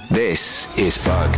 This is Bugged.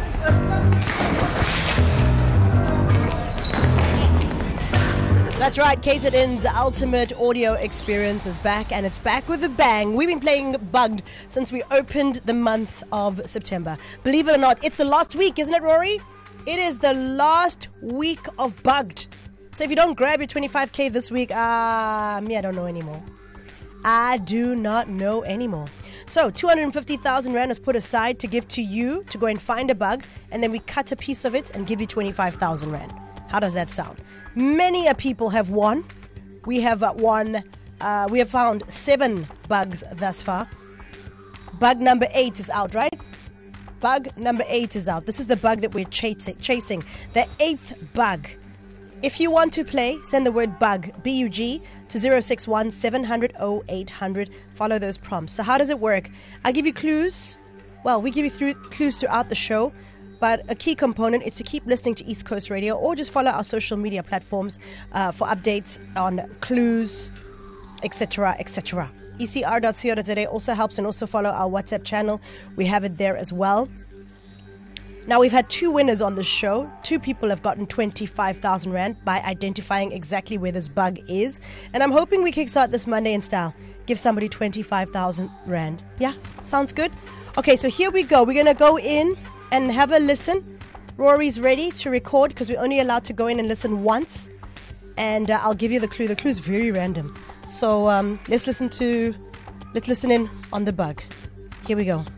That's right, KZN's ultimate audio experience is back, and it's back with a bang. We've been playing Bugged since we opened the month of September. Believe it or not, it's the last week, isn't it, Rory? It is the last week of Bugged. So if you don't grab your 25K this week, I don't know anymore. I do not know anymore. So 250,000 Rand was put aside to give to you to go and find a bug, and then we cut a piece of it and give you 25,000 Rand. How does that sound? Many a people have won. We have we have found 7 bugs thus far. Bug number 8 is out, right? Bug number 8 is out. This is the bug that we're chasing. The 8th bug. If you want to play, send the word bug, B-U-G, to 061 700 0800. Follow those prompts. So how does it work? I give you clues. Well, we give you clues throughout the show. But a key component is to keep listening to East Coast Radio or just follow our social media platforms for updates on clues, etc., etc. ECR.co.za also helps, and also follow our WhatsApp channel. We have it there as well. Now, we've had 2 winners on the show. 2 people have gotten 25,000 Rand by identifying exactly where this bug is. And I'm hoping we kickstart this Monday in style. Give somebody 25,000 Rand. Yeah? Sounds good? Okay, so here we go. We're going to go in and have a listen. Rory's ready to record because we're only allowed to go in and listen once. And I'll give you the clue. The clue is very random. So let's listen in on the bug. Here we go.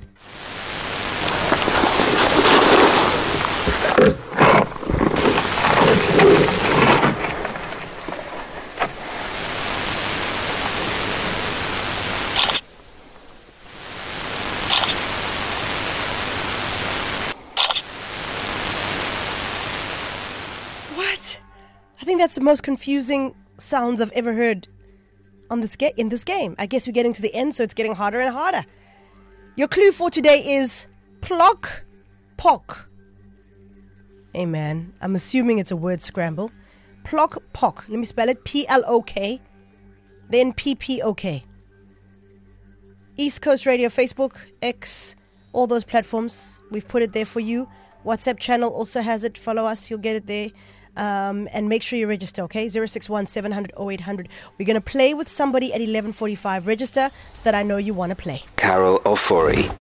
What? I think that's the most confusing sounds I've ever heard in this game. I guess we're getting to the end, so it's getting harder and harder. Your clue for today is Plok Pok. Hey man, I'm assuming it's a word scramble. Plok Pok. Let me spell it. P-L-O-K. Then P-P-O-K. East Coast Radio, Facebook, X, all those platforms. We've put it there for you. WhatsApp channel also has it. Follow us. You'll get it there. And make sure you register, okay? 061 700 0800. We're going to play with somebody at 11:45. Register so that I know you want to play. Carol Ofori.